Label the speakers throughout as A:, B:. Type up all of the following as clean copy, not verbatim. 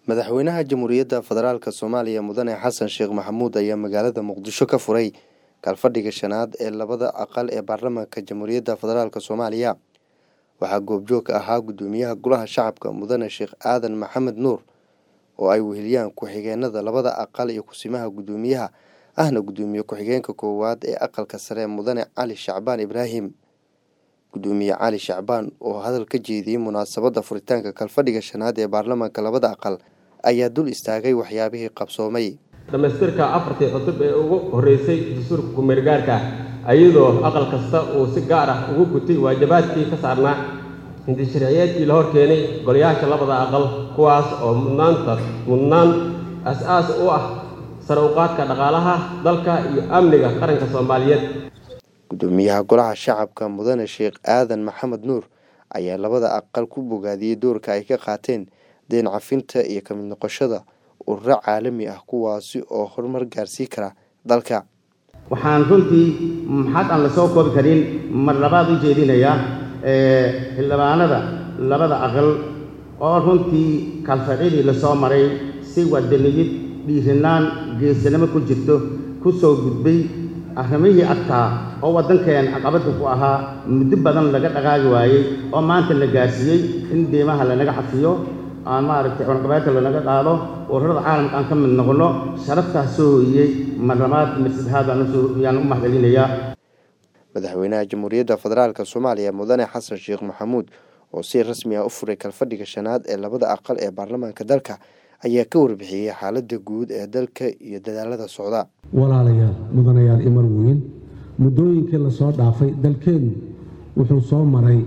A: madaxweynaha Jamhuuriyadda Federaalka Soomaaliya Mudane Xasan Sheekh Maxamuud ayaa magaalada Muqdisho ka furay kalfadhiga shanaad ee labada aqal ee baarlamaanka Jamhuuriyadda Federaalka Soomaaliya. Waxaa goobjoog ahaa gudoomiyaha Golaha Shacabka Mudane Sheekh Aadan Maxamed Nuur oo ay weheliyaan ku-xigeenada labada aqal iyo kusimaha gudoomiyaha ahna gudoomiye ku-xigeenka koowaad ee aqalka sare Mudane Cali Shacbaan Ibraahim. Gudoomiye Cali Shacbaan oo hadal ka jeediyay munaasabadda furitaanka kalfadhiga shanaad ee baarlamaanka labada aqal ayaa dul istaagay waxyaabihii qabsoomay.
B: dhamaystirka afartii cutub ee ugu horeysay dastuurka ku-meelgaarka ayadoo aqal kasta uu si gaar ah ugu gutay waajibaadkii ka saarnaa sharciyeedkii la hor keenay golayaasha labada aqal kuwaas oo mudnaan asaas u ah sare u qaadka dhaqaalaha dalka iyo amniga qaranka Soomaaliyeed.
A: Gudoomiyaha Golaha Shacabka Mudane Sheekh Aadan Maxamed Nuur ayaa labada aqal ku bogaadiyay doorka ay ka qaateen deen cafinta iyo ka mid noqoshada ururo caalami ah kuwaasi oo horumar gaarsiin kara dalka.
C: waxaan runtii maxad aan la soo koobi karin mar labaad u jeedinayaa xildhibaanada labada aqal oo runtii kalfadhigii la soo maray si wadaniyad dhiirinaan geesinimo ku jirto ku soo gudbay arrimihii adkaa oo waddankeen caqabada ku ahaa muddo badan laga dhaqaagi waayey oo maanta la gaarsiiyey in deymaha lanaga xafiyo aan maaragtay cunaqabaadka lanaga qaado ururada caalamka aan ka mid noqono sharaftaas soo hooyey mar labaad iyo saddexaad ayaan u mahadcelinayaa.
A: Madaxweynaha Jamhuuriyadda Federaalka Soomaaliya Mudane Xasan Sheekh Maxamuud oo si rasmi ah u furay kalfadhiga shanaad ee labada aqal ee baarlamaanka dalka ayaa ka warbixiyay xaaladda guud ee dalka iyo dadaalada socda.
D: walaalayaal mudanayaal imar weyn muddooyinkii la soo dhaafay dalkeenu wuxuu soo maray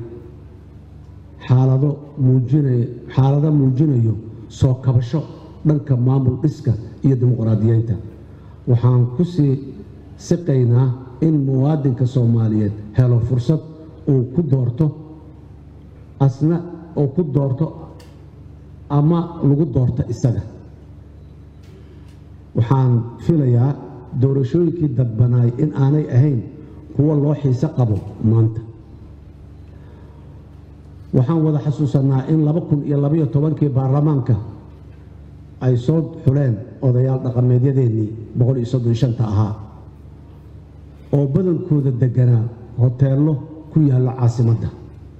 D: xaalado muujinayo soo kabasho dhanka maamul dhiska iyo dimuqraadiyeynta. waxaan ku sii siqaynaa in muwaadinka Soomaaliyeed helo fursad uu ku doorto ama lagu doorto isaga. waxaan filayaa doorashooyinkii dadbanaay in aanay ahayn kuwa loo xiise qabo maanta. waxaan wada xasuusanaa in 2012kii baarlamaanka ay soo xuleen odayaal dhaqameedyadeennii 135 ahaa oo badankooda deganaa hoteello ku yaalla caasimadda.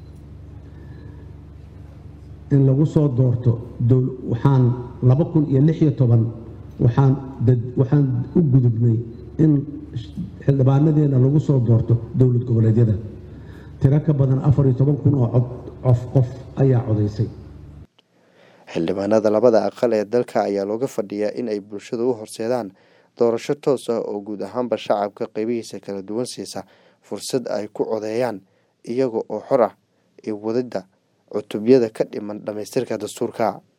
D: in lagu soo doorto waxaan 2016 waxaan u gudubnay in xildhibaanadeena lagu soo doorto dowlad goboleedyada. tiro ka badan 14,000 oo qof ayaa codaysay.
A: xildhibaanada labada aqal ee dalka ayaa looga fadhiyaa in ay bulshada u horseedaan doorasho toos ah oo guud ahaanba shacabka qaybihiisa kala duwan siisa fursad ay ku codeeyaan iyaga oo xor ah ee wadida cutubyada ka dhiman dhamaystirka dastuurka.